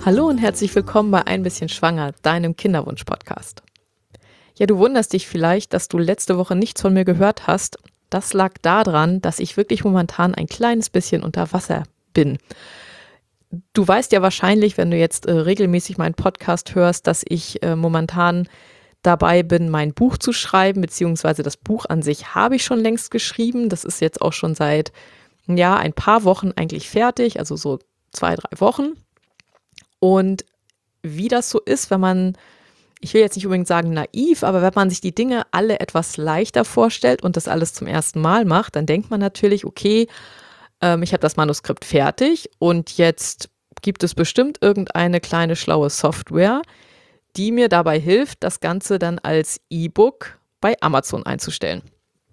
Hallo und herzlich willkommen bei Ein bisschen schwanger, deinem Kinderwunsch-Podcast. Ja, du wunderst dich vielleicht, dass du letzte Woche nichts von mir gehört hast. Das lag daran, dass ich wirklich momentan ein kleines bisschen unter Wasser bin. Du weißt ja wahrscheinlich, wenn du jetzt regelmäßig meinen Podcast hörst, dass ich momentan dabei bin, mein Buch zu schreiben, beziehungsweise das Buch an sich habe ich schon längst geschrieben. Das ist jetzt auch schon seit ein paar Wochen eigentlich fertig, also so 2, 3 Wochen. Und wie das so ist, wenn man, ich will jetzt nicht unbedingt sagen naiv, aber wenn man sich die Dinge alle etwas leichter vorstellt und das alles zum ersten Mal macht, dann denkt man natürlich, okay, ich habe das Manuskript fertig und jetzt gibt es bestimmt irgendeine kleine schlaue Software, die mir dabei hilft, das Ganze dann als E-Book bei Amazon einzustellen.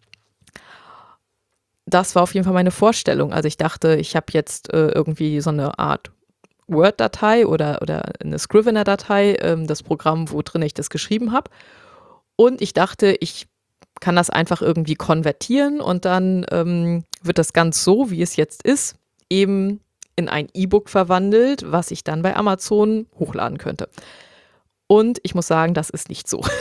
Das war auf jeden Fall meine Vorstellung. Also ich dachte, ich habe jetzt irgendwie so eine Art Word-Datei oder eine Scrivener-Datei, das Programm, wo drin ich das geschrieben habe. Und ich dachte, ich kann das einfach irgendwie konvertieren und dann wird das ganz so, wie es jetzt ist, eben in ein E-Book verwandelt, was ich dann bei Amazon hochladen könnte. Und ich muss sagen, das ist nicht so.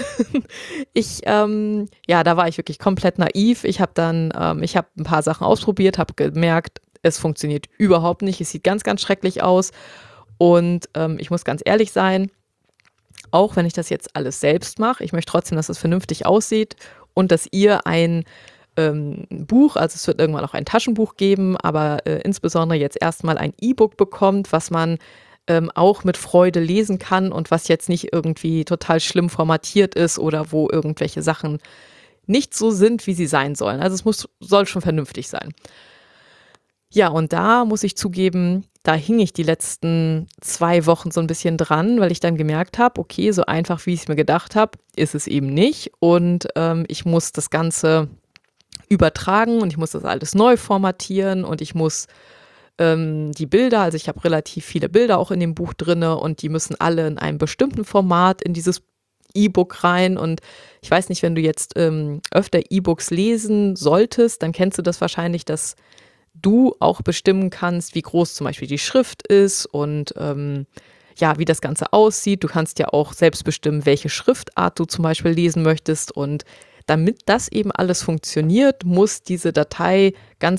Da war ich wirklich komplett naiv. Ich habe ein paar Sachen ausprobiert, habe gemerkt, es funktioniert überhaupt nicht. Es sieht ganz, ganz schrecklich aus. Und ich muss ganz ehrlich sein, auch wenn ich das jetzt alles selbst mache, ich möchte trotzdem, dass es vernünftig aussieht und dass ihr ein Buch, also es wird irgendwann auch ein Taschenbuch geben, aber insbesondere jetzt erstmal ein E-Book bekommt, was man auch mit Freude lesen kann und was jetzt nicht irgendwie total schlimm formatiert ist oder wo irgendwelche Sachen nicht so sind, wie sie sein sollen. Also soll schon vernünftig sein. Ja, und da muss ich zugeben, da hing ich die letzten 2 Wochen so ein bisschen dran, weil ich dann gemerkt habe, okay, so einfach, wie ich es mir gedacht habe, ist es eben nicht. Und ich muss das Ganze übertragen und ich muss das alles neu formatieren und ich muss die Bilder, also ich habe relativ viele Bilder auch in dem Buch drinne und die müssen alle in einem bestimmten Format in dieses E-Book rein. Und ich weiß nicht, wenn du jetzt öfter E-Books lesen solltest, dann kennst du das wahrscheinlich, dass du auch bestimmen kannst, wie groß zum Beispiel die Schrift ist und wie das Ganze aussieht. Du kannst ja auch selbst bestimmen, welche Schriftart du zum Beispiel lesen möchtest. Und damit das eben alles funktioniert, muss diese Datei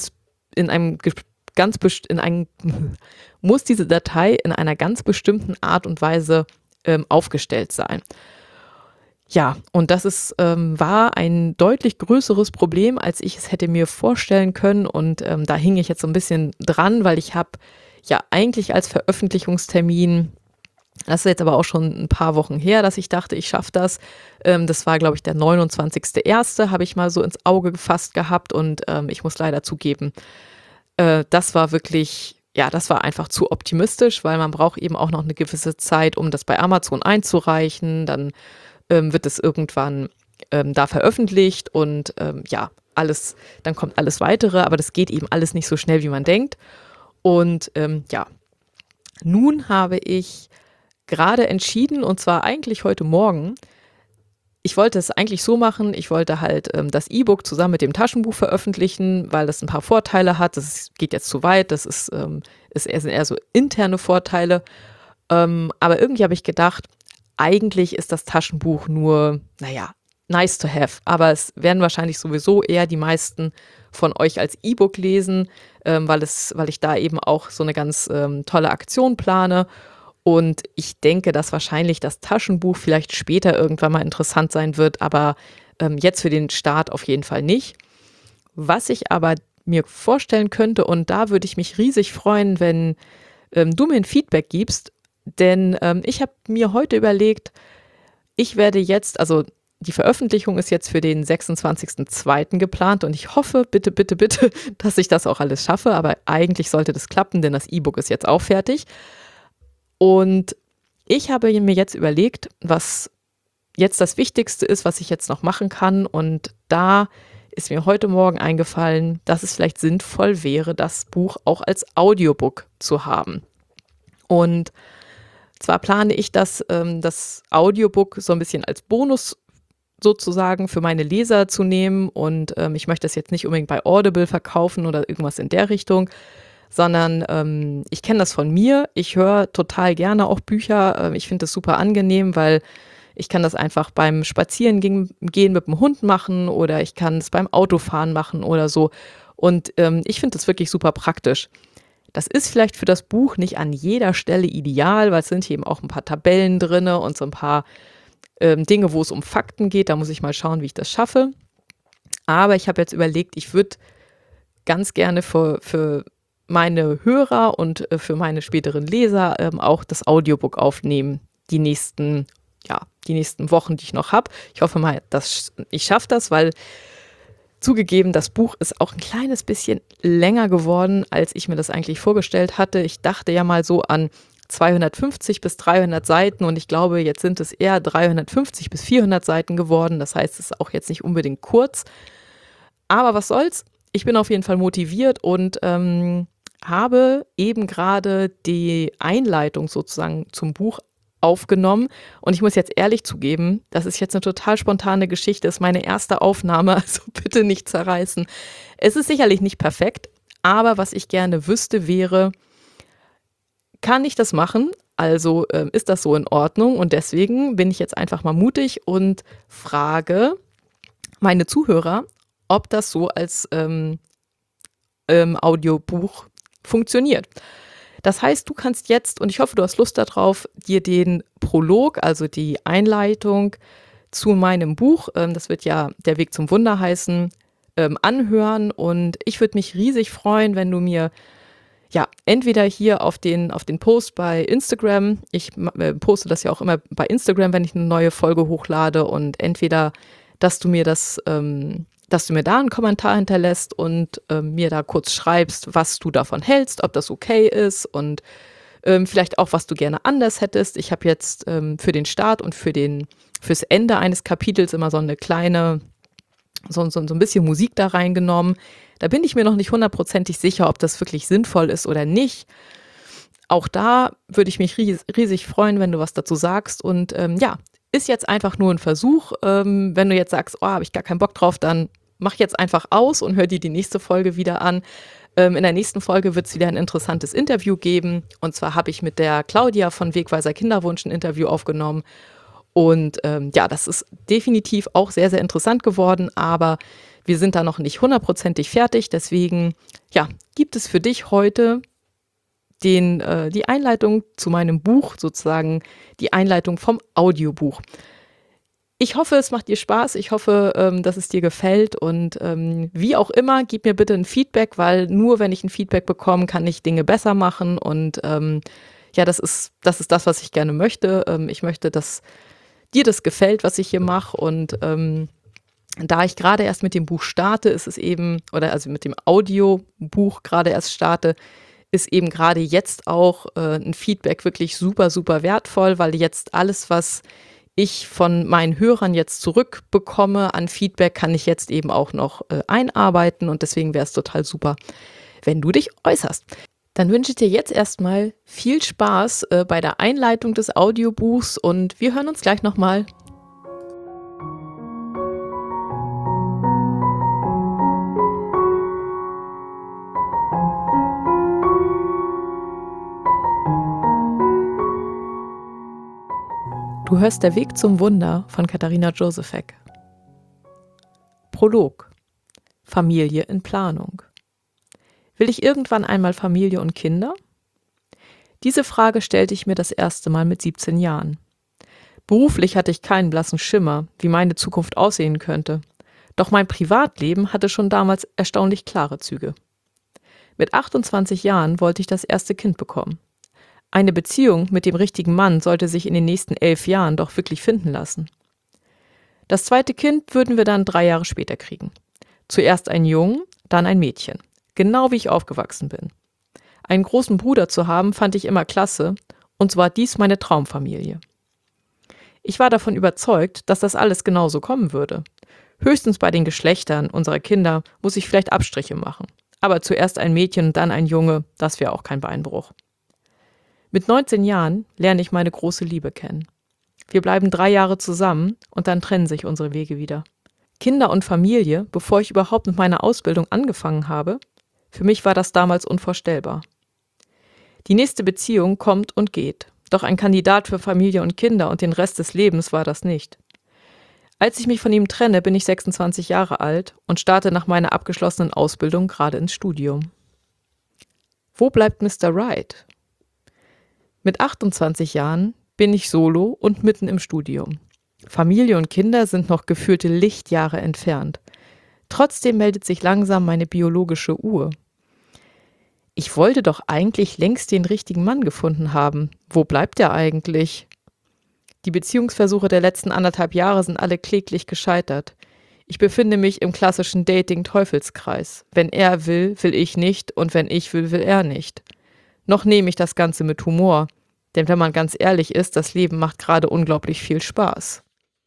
muss diese Datei in einer ganz bestimmten Art und Weise aufgestellt sein. Ja, und das war ein deutlich größeres Problem, als ich es hätte mir vorstellen können. Und da hing ich jetzt so ein bisschen dran, weil ich habe ja eigentlich als Veröffentlichungstermin, das ist jetzt aber auch schon ein paar Wochen her, dass ich dachte, ich schaffe das. Das war, glaube ich, der 29.01., habe ich mal so ins Auge gefasst gehabt. Und ich muss leider zugeben, das war wirklich, ja, das war einfach zu optimistisch, weil man braucht eben auch noch eine gewisse Zeit, um das bei Amazon einzureichen. Dann wird es irgendwann da veröffentlicht und dann kommt alles Weitere, aber das geht eben alles nicht so schnell, wie man denkt. Und nun habe ich gerade entschieden, und zwar eigentlich heute Morgen, ich wollte es eigentlich so machen, ich wollte halt das E-Book zusammen mit dem Taschenbuch veröffentlichen, weil das ein paar Vorteile hat. Geht jetzt zu weit, sind eher so interne Vorteile. Aber irgendwie habe ich gedacht, eigentlich ist das Taschenbuch nur, nice to have. Aber es werden wahrscheinlich sowieso eher die meisten von euch als E-Book lesen, weil ich da eben auch so eine ganz tolle Aktion plane. Und ich denke, dass wahrscheinlich das Taschenbuch vielleicht später irgendwann mal interessant sein wird, aber jetzt für den Start auf jeden Fall nicht. Was ich aber mir vorstellen könnte, und da würde ich mich riesig freuen, wenn du mir ein Feedback gibst, denn ich habe mir heute überlegt, ich werde jetzt, also die Veröffentlichung ist jetzt für den 26.02. geplant und ich hoffe, bitte, bitte, bitte, dass ich das auch alles schaffe, aber eigentlich sollte das klappen, denn das E-Book ist jetzt auch fertig. Und ich habe mir jetzt überlegt, was jetzt das Wichtigste ist, was ich jetzt noch machen kann. Und da ist mir heute Morgen eingefallen, dass es vielleicht sinnvoll wäre, das Buch auch als Audiobook zu haben. Und zwar plane ich das Audiobook so ein bisschen als Bonus sozusagen für meine Leser zu nehmen. Und ich möchte das jetzt nicht unbedingt bei Audible verkaufen oder irgendwas in der Richtung, sondern ich kenne das von mir. Ich höre total gerne auch Bücher. Ich finde das super angenehm, weil ich kann das einfach beim Spazierengehen mit dem Hund machen oder ich kann es beim Autofahren machen oder so. Und ich finde das wirklich super praktisch. Das ist vielleicht für das Buch nicht an jeder Stelle ideal, weil es sind hier eben auch ein paar Tabellen drinne und so ein paar Dinge, wo es um Fakten geht. Da muss ich mal schauen, wie ich das schaffe. Aber ich habe jetzt überlegt, ich würde ganz gerne für meine Hörer und für meine späteren Leser auch das Audiobook aufnehmen, die nächsten Wochen, die ich noch habe. Ich hoffe mal, dass ich schaffe das, weil zugegeben, das Buch ist auch ein kleines bisschen länger geworden, als ich mir das eigentlich vorgestellt hatte. Ich dachte ja mal so an 250 bis 300 Seiten und ich glaube, jetzt sind es eher 350 bis 400 Seiten geworden. Das heißt, es ist auch jetzt nicht unbedingt kurz. Aber was soll's? Ich bin auf jeden Fall motiviert und habe eben gerade die Einleitung sozusagen zum Buch aufgenommen. Und ich muss jetzt ehrlich zugeben, das ist jetzt eine total spontane Geschichte, ist meine erste Aufnahme, also bitte nicht zerreißen. Es ist sicherlich nicht perfekt, aber was ich gerne wüsste wäre, kann ich das machen? Also ist das so in Ordnung? Und deswegen bin ich jetzt einfach mal mutig und frage meine Zuhörer, ob das so als Audiobuch funktioniert. Das heißt, du kannst jetzt, und ich hoffe, du hast Lust darauf, dir den Prolog, also die Einleitung zu meinem Buch, das wird ja Der Weg zum Wunder heißen, anhören. Und ich würde mich riesig freuen, wenn du mir ja entweder hier auf den Post bei Instagram, ich poste das ja auch immer bei Instagram, wenn ich eine neue Folge hochlade, und entweder, dass du mir dass du mir da einen Kommentar hinterlässt und mir da kurz schreibst, was du davon hältst, ob das okay ist und vielleicht auch, was du gerne anders hättest. Ich habe jetzt für den Start und fürs Ende eines Kapitels immer so eine kleine, so ein bisschen Musik da reingenommen. Da bin ich mir noch nicht hundertprozentig sicher, ob das wirklich sinnvoll ist oder nicht. Auch da würde ich mich riesig freuen, wenn du was dazu sagst. Und ist jetzt einfach nur ein Versuch. Wenn du jetzt sagst, oh, habe ich gar keinen Bock drauf, dann mach jetzt einfach aus und hör dir die nächste Folge wieder an. In der nächsten Folge wird es wieder ein interessantes Interview geben. Und zwar habe ich mit der Claudia von Wegweiser Kinderwunsch ein Interview aufgenommen. Und das ist definitiv auch sehr, sehr interessant geworden. Aber wir sind da noch nicht hundertprozentig fertig. Deswegen gibt es für dich heute die Einleitung zu meinem Buch, sozusagen die Einleitung vom Audiobuch. Ich hoffe, es macht dir Spaß. Ich hoffe, dass es dir gefällt. Und wie auch immer, gib mir bitte ein Feedback, weil nur wenn ich ein Feedback bekomme, kann ich Dinge besser machen. Und das ist das, was ich gerne möchte. Ich möchte, dass dir das gefällt, was ich hier mache. Und da ich gerade erst mit dem Buch starte, ist es eben, oder also mit dem Audiobuch gerade erst starte, ist eben gerade jetzt auch ein Feedback wirklich super, super wertvoll, weil jetzt alles, was ich von meinen Hörern jetzt zurückbekomme an Feedback, kann ich jetzt eben auch noch einarbeiten, und deswegen wäre es total super, wenn du dich äußerst. Dann wünsche ich dir jetzt erstmal viel Spaß bei der Einleitung des Audiobuchs und wir hören uns gleich nochmal. Du hörst Der Weg zum Wunder von Katharina Josefek. Prolog. Familie in Planung. Will ich irgendwann einmal Familie und Kinder? Diese Frage stellte ich mir das erste Mal mit 17 Jahren. Beruflich hatte ich keinen blassen Schimmer, wie meine Zukunft aussehen könnte. Doch mein Privatleben hatte schon damals erstaunlich klare Züge. Mit 28 Jahren wollte ich das erste Kind bekommen. Eine Beziehung mit dem richtigen Mann sollte sich in den nächsten 11 Jahren doch wirklich finden lassen. Das zweite Kind würden wir dann 3 Jahre später kriegen. Zuerst ein Jungen, dann ein Mädchen. Genau wie ich aufgewachsen bin. Einen großen Bruder zu haben, fand ich immer klasse, und so war dies meine Traumfamilie. Ich war davon überzeugt, dass das alles genauso kommen würde. Höchstens bei den Geschlechtern unserer Kinder muss ich vielleicht Abstriche machen. Aber zuerst ein Mädchen und dann ein Junge, das wäre auch kein Beinbruch. Mit 19 Jahren lerne ich meine große Liebe kennen. Wir bleiben 3 Jahre zusammen und dann trennen sich unsere Wege wieder. Kinder und Familie, bevor ich überhaupt mit meiner Ausbildung angefangen habe? Für mich war das damals unvorstellbar. Die nächste Beziehung kommt und geht. Doch ein Kandidat für Familie und Kinder und den Rest des Lebens war das nicht. Als ich mich von ihm trenne, bin ich 26 Jahre alt und starte nach meiner abgeschlossenen Ausbildung gerade ins Studium. Wo bleibt Mr. Right? Mit 28 Jahren bin ich solo und mitten im Studium. Familie und Kinder sind noch gefühlte Lichtjahre entfernt. Trotzdem meldet sich langsam meine biologische Uhr. Ich wollte doch eigentlich längst den richtigen Mann gefunden haben. Wo bleibt er eigentlich? Die Beziehungsversuche der letzten 1,5 Jahre sind alle kläglich gescheitert. Ich befinde mich im klassischen Dating-Teufelskreis. Wenn er will, will ich nicht und wenn ich will, will er nicht. Noch nehme ich das Ganze mit Humor, denn wenn man ganz ehrlich ist, das Leben macht gerade unglaublich viel Spaß.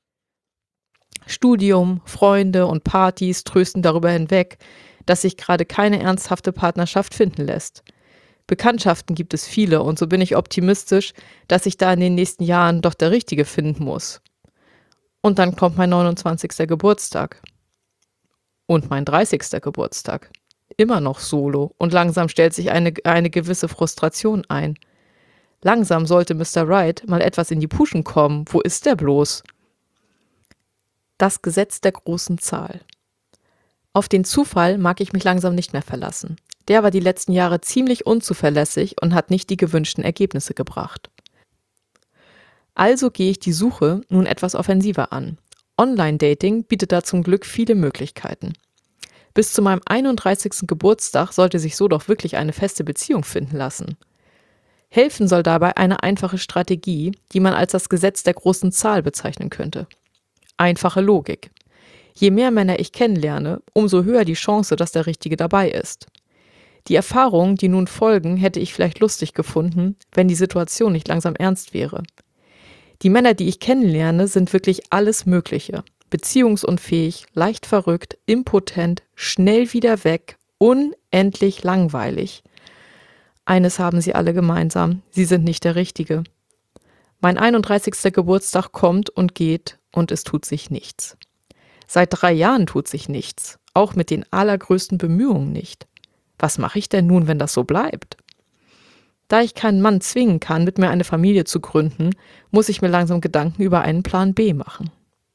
Studium, Freunde und Partys trösten darüber hinweg, dass sich gerade keine ernsthafte Partnerschaft finden lässt. Bekanntschaften gibt es viele und so bin ich optimistisch, dass ich da in den nächsten Jahren doch der Richtige finden muss. Und dann kommt mein 29. Geburtstag. Und mein 30. Geburtstag. Immer noch solo und langsam stellt sich eine gewisse Frustration ein. Langsam sollte Mr. Right mal etwas in die Puschen kommen. Wo ist der bloß? Das Gesetz der großen Zahl. Auf den Zufall mag ich mich langsam nicht mehr verlassen. Der war die letzten Jahre ziemlich unzuverlässig und hat nicht die gewünschten Ergebnisse gebracht. Also gehe ich die Suche nun etwas offensiver an. Online-Dating bietet da zum Glück viele Möglichkeiten. Bis zu meinem 31. Geburtstag sollte sich so doch wirklich eine feste Beziehung finden lassen. Helfen soll dabei eine einfache Strategie, die man als das Gesetz der großen Zahl bezeichnen könnte. Einfache Logik. Je mehr Männer ich kennenlerne, umso höher die Chance, dass der Richtige dabei ist. Die Erfahrungen, die nun folgen, hätte ich vielleicht lustig gefunden, wenn die Situation nicht langsam ernst wäre. Die Männer, die ich kennenlerne, sind wirklich alles Mögliche. Beziehungsunfähig, leicht verrückt, impotent, schnell wieder weg, unendlich langweilig. Eines haben sie alle gemeinsam, sie sind nicht der Richtige. Mein 31. Geburtstag kommt und geht und es tut sich nichts. Seit 3 Jahren tut sich nichts, auch mit den allergrößten Bemühungen nicht. Was mache ich denn nun, wenn das so bleibt? Da ich keinen Mann zwingen kann, mit mir eine Familie zu gründen, muss ich mir langsam Gedanken über einen Plan B machen.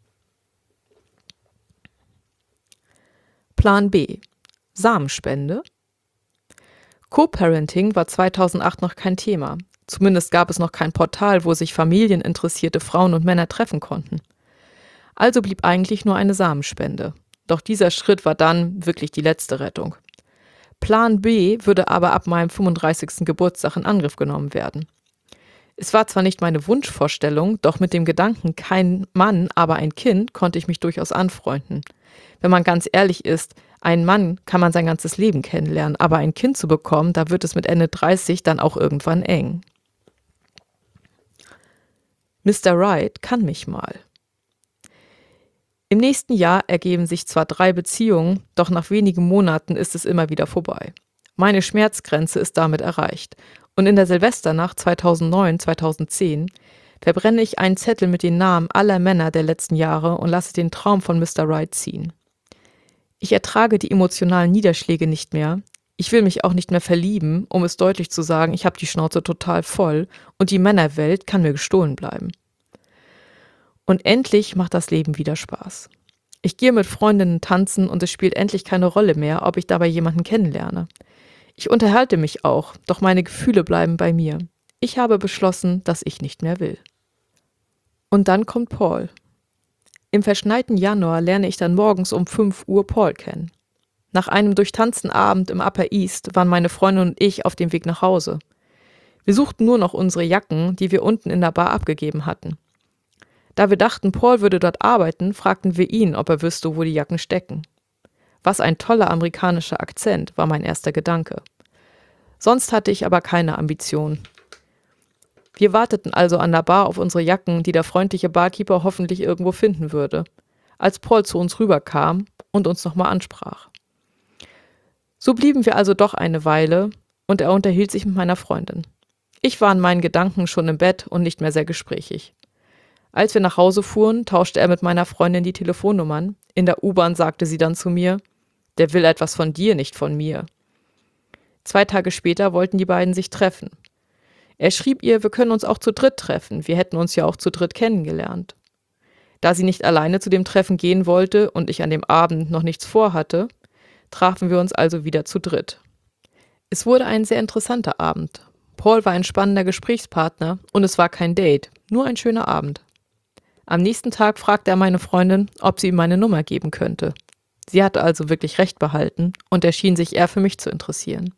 Plan B. Samenspende. Co-Parenting war 2008 noch kein Thema. Zumindest gab es noch kein Portal, wo sich familieninteressierte Frauen und Männer treffen konnten. Also blieb eigentlich nur eine Samenspende. Doch dieser Schritt war dann wirklich die letzte Rettung. Plan B würde aber ab meinem 35. Geburtstag in Angriff genommen werden. Es war zwar nicht meine Wunschvorstellung, doch mit dem Gedanken, kein Mann, aber ein Kind, konnte ich mich durchaus anfreunden. Wenn man ganz ehrlich ist, einen Mann kann man sein ganzes Leben kennenlernen, aber ein Kind zu bekommen, da wird es mit Ende 30 dann auch irgendwann eng. Mr. Right kann mich mal. Im nächsten Jahr ergeben sich zwar 3 Beziehungen, doch nach wenigen Monaten ist es immer wieder vorbei. Meine Schmerzgrenze ist damit erreicht. Und in der Silvesternacht 2009/2010 verbrenne ich einen Zettel mit den Namen aller Männer der letzten Jahre und lasse den Traum von Mr. Right ziehen. Ich ertrage die emotionalen Niederschläge nicht mehr. Ich will mich auch nicht mehr verlieben, um es deutlich zu sagen, ich habe die Schnauze total voll und die Männerwelt kann mir gestohlen bleiben. Und endlich macht das Leben wieder Spaß. Ich gehe mit Freundinnen tanzen und es spielt endlich keine Rolle mehr, ob ich dabei jemanden kennenlerne. Ich unterhalte mich auch, doch meine Gefühle bleiben bei mir. Ich habe beschlossen, dass ich nicht mehr will. Und dann kommt Paul. Im verschneiten Januar lerne ich dann morgens um 5 Uhr Paul kennen. Nach einem durchtanzten Abend im Upper East waren meine Freundin und ich auf dem Weg nach Hause. Wir suchten nur noch unsere Jacken, die wir unten in der Bar abgegeben hatten. Da wir dachten, Paul würde dort arbeiten, fragten wir ihn, ob er wüsste, wo die Jacken stecken. Was ein toller amerikanischer Akzent, war mein erster Gedanke. Sonst hatte ich aber keine Ambition. Wir warteten also an der Bar auf unsere Jacken, die der freundliche Barkeeper hoffentlich irgendwo finden würde, als Paul zu uns rüberkam und uns nochmal ansprach. So blieben wir also doch eine Weile und er unterhielt sich mit meiner Freundin. Ich war in meinen Gedanken schon im Bett und nicht mehr sehr gesprächig. Als wir nach Hause fuhren, tauschte er mit meiner Freundin die Telefonnummern. In der U-Bahn sagte sie dann zu mir, der will etwas von dir, nicht von mir. 2 Tage später wollten die beiden sich treffen. Er schrieb ihr, wir können uns auch zu dritt treffen, wir hätten uns ja auch zu dritt kennengelernt. Da sie nicht alleine zu dem Treffen gehen wollte und ich an dem Abend noch nichts vorhatte, trafen wir uns also wieder zu dritt. Es wurde ein sehr interessanter Abend. Paul war ein spannender Gesprächspartner und es war kein Date, nur ein schöner Abend. Am nächsten Tag fragte er meine Freundin, ob sie ihm meine Nummer geben könnte. Sie hatte also wirklich recht behalten und er schien sich eher für mich zu interessieren.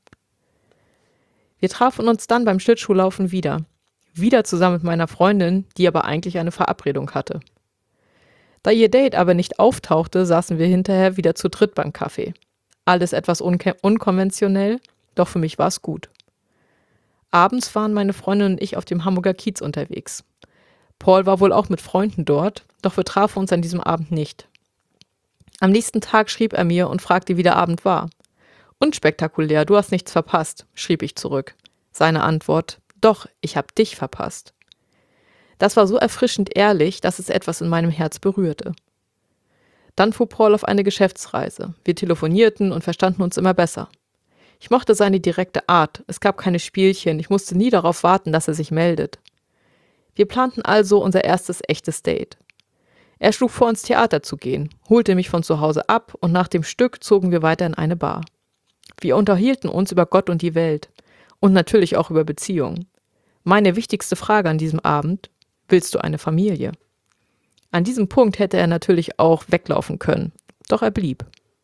Wir trafen uns dann beim Schlittschuhlaufen wieder. Wieder zusammen mit meiner Freundin, die aber eigentlich eine Verabredung hatte. Da ihr Date aber nicht auftauchte, saßen wir hinterher wieder zu dritt beim Kaffee. Alles etwas unkonventionell, doch für mich war es gut. Abends waren meine Freundin und ich auf dem Hamburger Kiez unterwegs. Paul war wohl auch mit Freunden dort, doch wir trafen uns an diesem Abend nicht. Am nächsten Tag schrieb er mir und fragte, wie der Abend war. Unspektakulär, du hast nichts verpasst, schrieb ich zurück. Seine Antwort, doch, ich hab dich verpasst. Das war so erfrischend ehrlich, dass es etwas in meinem Herz berührte. Dann fuhr Paul auf eine Geschäftsreise. Wir telefonierten und verstanden uns immer besser. Ich mochte seine direkte Art, es gab keine Spielchen, ich musste nie darauf warten, dass er sich meldet. Wir planten also unser erstes echtes Date. Er schlug vor, ins Theater zu gehen, holte mich von zu Hause ab und nach dem Stück zogen wir weiter in eine Bar. Wir unterhielten uns über Gott und die Welt und natürlich auch über Beziehungen. Meine wichtigste Frage an diesem Abend: Willst du eine Familie? An diesem Punkt hätte er natürlich auch weglaufen können, doch er blieb.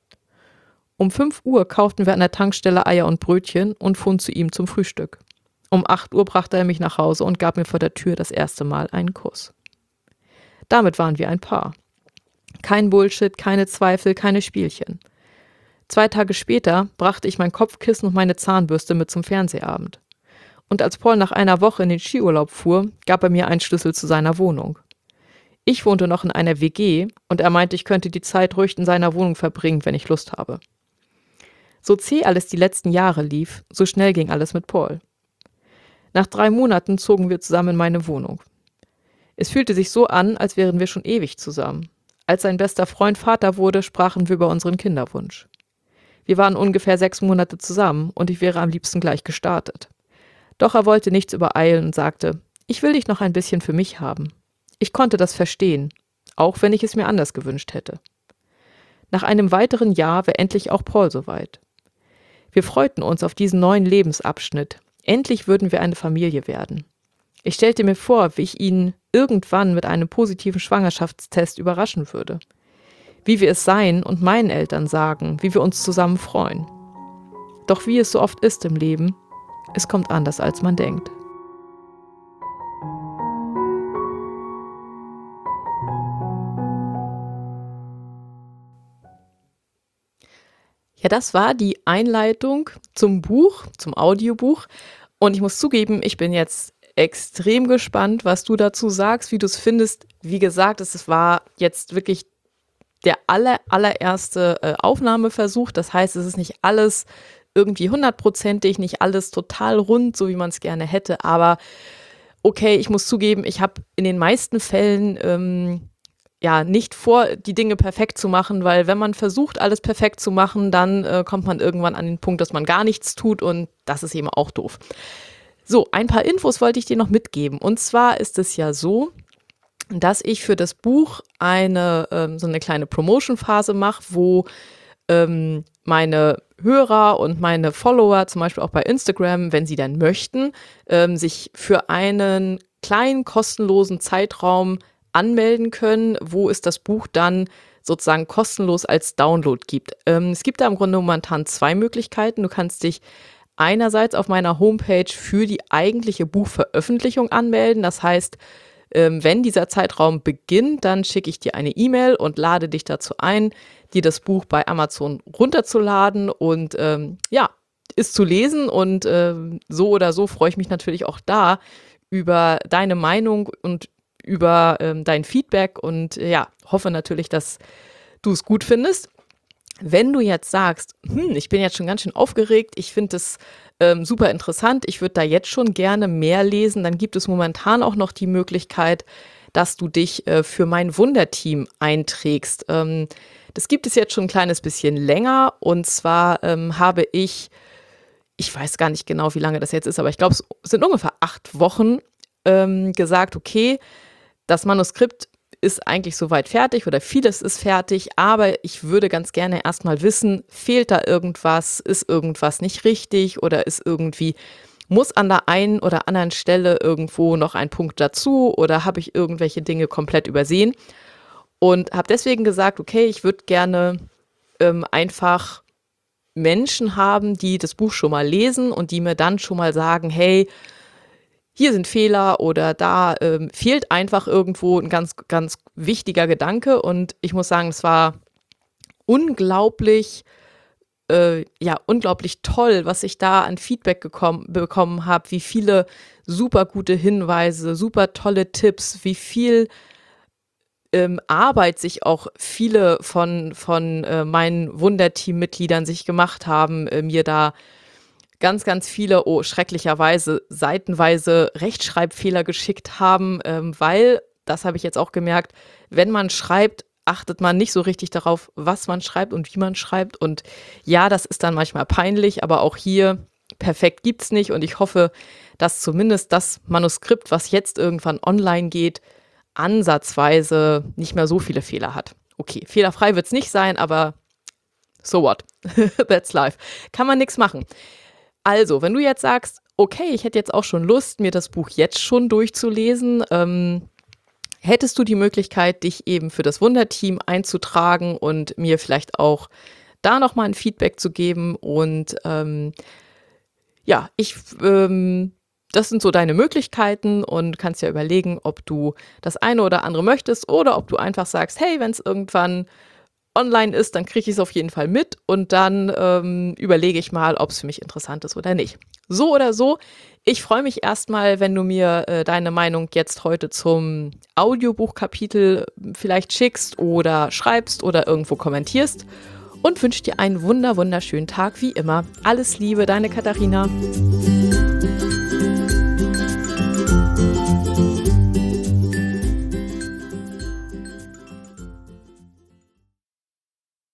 Um 5 Uhr kauften wir an der Tankstelle Eier und Brötchen und fuhren zu ihm zum Frühstück. Um 8 Uhr brachte er mich nach Hause und gab mir vor der Tür das erste Mal einen Kuss. Damit waren wir ein Paar. Kein Bullshit, keine Zweifel, keine Spielchen. 2 Tage später brachte ich mein Kopfkissen und meine Zahnbürste mit zum Fernsehabend. Und als Paul nach einer Woche in den Skiurlaub fuhr, gab er mir einen Schlüssel zu seiner Wohnung. Ich wohnte noch in einer WG und er meinte, ich könnte die Zeit ruhig in seiner Wohnung verbringen, wenn ich Lust habe. So zäh alles die letzten Jahre lief, so schnell ging alles mit Paul. Nach 3 Monaten zogen wir zusammen in meine Wohnung. Es fühlte sich so an, als wären wir schon ewig zusammen. Als sein bester Freund Vater wurde, sprachen wir über unseren Kinderwunsch. Wir waren ungefähr 6 Monate zusammen und ich wäre am liebsten gleich gestartet. Doch er wollte nichts übereilen und sagte, ich will dich noch ein bisschen für mich haben. Ich konnte das verstehen, auch wenn ich es mir anders gewünscht hätte. Nach einem weiteren Jahr war endlich auch Paul soweit. Wir freuten uns auf diesen neuen Lebensabschnitt. Endlich würden wir eine Familie werden. Ich stellte mir vor, wie ich ihn irgendwann mit einem positiven Schwangerschaftstest überraschen würde. Wie wir es seien und meinen Eltern sagen, wie wir uns zusammen freuen. Doch wie es so oft ist im Leben, es kommt anders, als man denkt. Ja, das war die Einleitung zum Buch, zum Audiobuch. Und ich muss zugeben, ich bin jetzt extrem gespannt, was du dazu sagst, wie du es findest. Wie gesagt, es war jetzt wirklich der allererste Aufnahmeversuch. Das heißt, es ist nicht alles irgendwie 100%ig, nicht alles total rund, so wie man es gerne hätte. Aber okay, ich muss zugeben, ich habe in den meisten Fällen nicht vor, die Dinge perfekt zu machen, weil wenn man versucht, alles perfekt zu machen, dann kommt man irgendwann an den Punkt, dass man gar nichts tut und das ist eben auch doof. So, ein paar Infos wollte ich dir noch mitgeben. Und zwar ist es ja so, dass ich für das Buch so eine kleine Promotion-Phase mache, wo meine Hörer und meine Follower, zum Beispiel auch bei Instagram, wenn sie dann möchten, sich für einen kleinen kostenlosen Zeitraum anmelden können, wo es das Buch dann sozusagen kostenlos als Download gibt. Es gibt da im Grunde momentan 2 Möglichkeiten. Du kannst dich einerseits auf meiner Homepage für die eigentliche Buchveröffentlichung anmelden. Das heißt, wenn dieser Zeitraum beginnt, dann schicke ich dir eine E-Mail und lade dich dazu ein, dir das Buch bei Amazon runterzuladen und ist zu lesen. Und so oder so freue ich mich natürlich auch da über deine Meinung und über dein Feedback und hoffe natürlich, dass du es gut findest. Wenn du jetzt sagst, ich bin jetzt schon ganz schön aufgeregt, ich finde es super interessant, ich würde da jetzt schon gerne mehr lesen, dann gibt es momentan auch noch die Möglichkeit, dass du dich für mein Wunderteam einträgst. Das gibt es jetzt schon ein kleines bisschen länger und zwar habe ich ich weiß gar nicht genau, wie lange das jetzt ist, aber ich glaube, es sind ungefähr 8 Wochen, gesagt: „Okay, das Manuskript ist eigentlich soweit fertig oder vieles ist fertig, aber ich würde ganz gerne erst mal wissen, fehlt da irgendwas? Ist irgendwas nicht richtig oder ist irgendwie muss an der einen oder anderen Stelle irgendwo noch ein Punkt dazu oder habe ich irgendwelche Dinge komplett übersehen?“ Und habe deswegen gesagt: „Okay, ich würde gerne, einfach Menschen haben, die das Buch schon mal lesen und die mir dann schon mal sagen: „Hey, hier sind Fehler oder da, fehlt einfach irgendwo ein ganz, ganz wichtiger Gedanke.“ Und ich muss sagen, es war unglaublich ja, unglaublich toll, was ich da an Feedback bekommen habe, wie viele super gute Hinweise, super tolle Tipps, wie viel, Arbeit sich auch viele von meinen Wunderteam-Mitgliedern sich gemacht haben, mir da ganz, ganz viele, oh, schrecklicherweise seitenweise Rechtschreibfehler geschickt haben, weil, das habe ich jetzt auch gemerkt, wenn man schreibt, achtet man nicht so richtig darauf, was man schreibt und wie man schreibt. Und ja, das ist dann manchmal peinlich, aber auch hier perfekt gibt's nicht. Und ich hoffe, dass zumindest das Manuskript, was jetzt irgendwann online geht, ansatzweise nicht mehr so viele Fehler hat. Okay, fehlerfrei wird's nicht sein, aber so what? That's life. Kann man nix machen. Also, wenn du jetzt sagst: „Okay, ich hätte jetzt auch schon Lust, mir das Buch jetzt schon durchzulesen“, hättest du die Möglichkeit, dich eben für das Wunderteam einzutragen und mir vielleicht auch da noch mal 'n Feedback zu geben und, ja, das sind so deine Möglichkeiten und kannst ja überlegen, ob du das eine oder andere möchtest oder ob du einfach sagst: „Hey, wenn's irgendwann online ist, dann kriege ich es auf jeden Fall mit und dann, überlege ich mal, ob es für mich interessant ist oder nicht.“ So oder so, ich freue mich erstmal, wenn du mir, deine Meinung jetzt heute zum Audiobuchkapitel vielleicht schickst oder schreibst oder irgendwo kommentierst und wünsche dir einen wunderschönen Tag wie immer. Alles Liebe, deine Katharina.